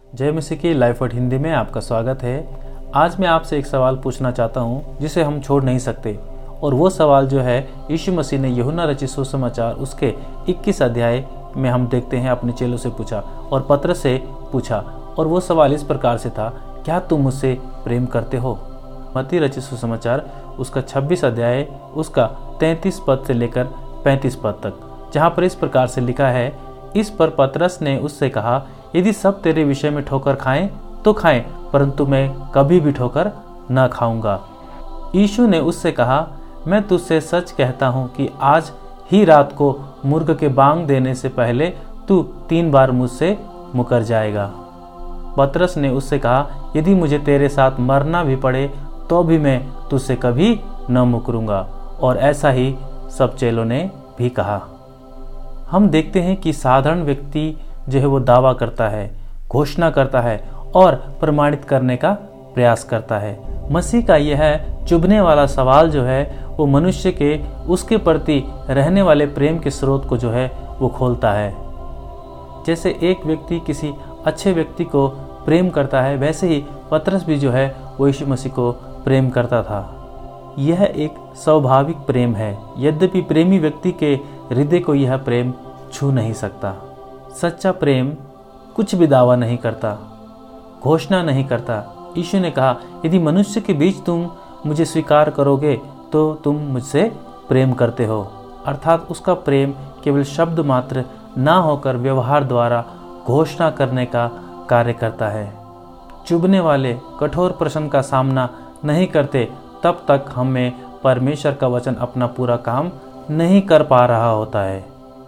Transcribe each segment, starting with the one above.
जय मसीह की life word Hindi में आपका स्वागत है। आज मैं आपसे एक सवाल पूछना चाहता हूँ जिसे हम छोड़ नहीं सकते, और वो सवाल जो है यीशु मसीह ने यूहन्ना रचित सुसमाचार उसके 21 अध्याय में हम देखते हैं अपने चेलों से पूछा और पतरस से पूछा, और वो सवाल इस प्रकार से था, क्या तुम मुझसे प्रेम करते हो? मत्ती रचित सुसमाचार उसका 26 अध्याय उसका 33 पद से लेकर 35 पद तक, जहाँ पर इस प्रकार से लिखा है, इस पर पतरस ने उससे कहा, यदि सब तेरे विषय में ठोकर खाएं तो खाएं, परंतु मैं कभी भी ठोकर न खाऊंगा। यीशु ने उससे कहा, मैं तुझसे सच कहता हूं कि आज ही रात को मुर्ग के बांग देने से पहले तू 3 बार मुझसे मुकर जाएगा। पतरस ने उससे कहा, यदि मुझे तेरे साथ मरना भी पड़े तो भी मैं तुझसे कभी न मुकरूंगा। और ऐसा ही सब चेलों ने भी कहा। हम देखते हैं कि साधारण व्यक्ति जो है वो दावा करता है, घोषणा करता है और प्रमाणित करने का प्रयास करता है। मसीह का यह चुभने वाला सवाल जो है वो मनुष्य के उसके प्रति रहने वाले प्रेम के स्रोत को जो है वो खोलता है। जैसे एक व्यक्ति किसी अच्छे व्यक्ति को प्रेम करता है, वैसे ही पतरस भी जो है वो यीशु मसीह को प्रेम करता था। यह एक स्वाभाविक प्रेम है, यद्यपि प्रेमी व्यक्ति के हृदय को यह प्रेम छू नहीं सकता। सच्चा प्रेम कुछ भी दावा नहीं करता, घोषणा नहीं करता। यीशु ने कहा, यदि मनुष्य के बीच तुम मुझे स्वीकार करोगे तो तुम मुझसे प्रेम करते हो। अर्थात उसका प्रेम केवल शब्द मात्र ना होकर व्यवहार द्वारा घोषणा करने का कार्य करता है। चुभने वाले कठोर प्रश्न का सामना नहीं करते तब तक हमें परमेश्वर का वचन अपना पूरा काम नहीं कर पा रहा होता है।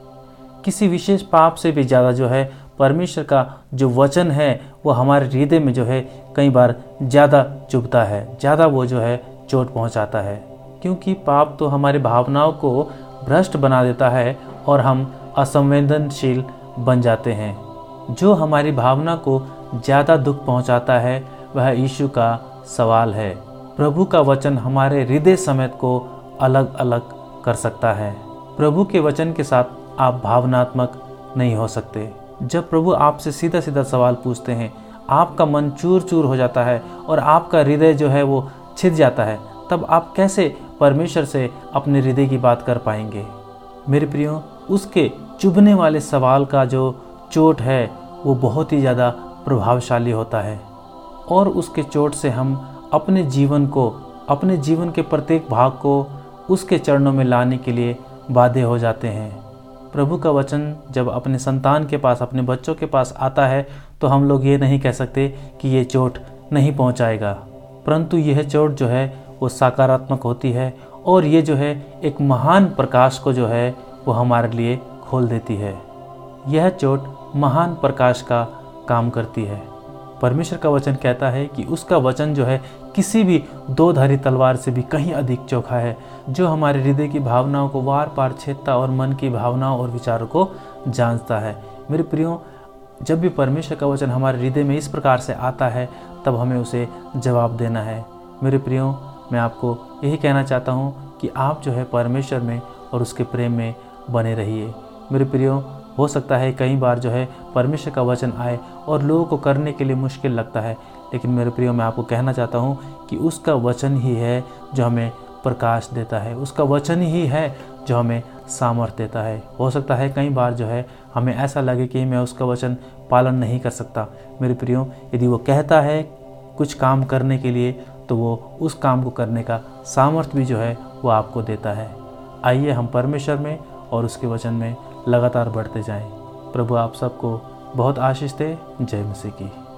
किसी विशेष पाप से भी ज़्यादा जो है परमेश्वर का जो वचन है वो हमारे हृदय में जो है कई बार ज़्यादा चुभता है, ज़्यादा वो जो है चोट पहुंचाता है, क्योंकि पाप तो हमारी भावनाओं को भ्रष्ट बना देता है और हम असंवेदनशील बन जाते हैं। जो हमारी भावना को ज़्यादा दुख पहुंचाता है वह यीशु का सवाल है। प्रभु का वचन हमारे हृदय समेत को अलग अलग कर सकता है। प्रभु के वचन के साथ आप भावनात्मक नहीं हो सकते। जब प्रभु आपसे सीधा सीधा सवाल पूछते हैं, आपका मन चूर चूर हो जाता है और आपका हृदय जो है वो छिद जाता है, तब आप कैसे परमेश्वर से अपने हृदय की बात कर पाएंगे? मेरे प्रियो, उसके चुभने वाले सवाल का जो चोट है वो बहुत ही ज़्यादा प्रभावशाली होता है, और उसके चोट से हम अपने जीवन को, अपने जीवन के प्रत्येक भाग को उसके चरणों में लाने के लिए बाध्य हो जाते हैं। प्रभु का वचन जब अपने संतान के पास, अपने बच्चों के पास आता है तो हम लोग ये नहीं कह सकते कि ये चोट नहीं पहुंचाएगा, परंतु यह चोट जो है वो सकारात्मक होती है, और ये जो है एक महान प्रकाश को जो है वो हमारे लिए खोल देती है। यह चोट महान प्रकाश का काम करती है। परमेश्वर का वचन कहता है कि उसका वचन जो है किसी भी 2-धारी तलवार से भी कहीं अधिक चोखा है, जो हमारे हृदय की भावनाओं को वार पार छेदता और मन की भावनाओं और विचारों को जांचता है। मेरे प्रियो, जब भी परमेश्वर का वचन हमारे हृदय में इस प्रकार से आता है तब हमें उसे जवाब देना है। मेरे प्रियो, मैं आपको यही कहना चाहता हूँ कि आप जो है परमेश्वर में और उसके प्रेम में बने रहिए। मेरे प्रियो, हो सकता है कई बार जो है परमेश्वर का वचन आए और लोगों को करने के लिए मुश्किल लगता है, लेकिन मेरे प्रियो, मैं आपको कहना चाहता हूँ कि उसका वचन ही है जो हमें प्रकाश देता है, उसका वचन ही है जो हमें सामर्थ्य देता है। हो सकता है कई बार जो है हमें ऐसा लगे कि मैं उसका वचन पालन नहीं कर सकता। मेरे प्रियो, यदि वो कहता है कुछ काम करने के लिए तो वो उस काम को करने का सामर्थ्य भी जो है वो आपको देता है। आइए हम परमेश्वर में और उसके वचन में लगातार बढ़ते जाएं। प्रभु आप सबको बहुत आशीष दे। जय मसीह की।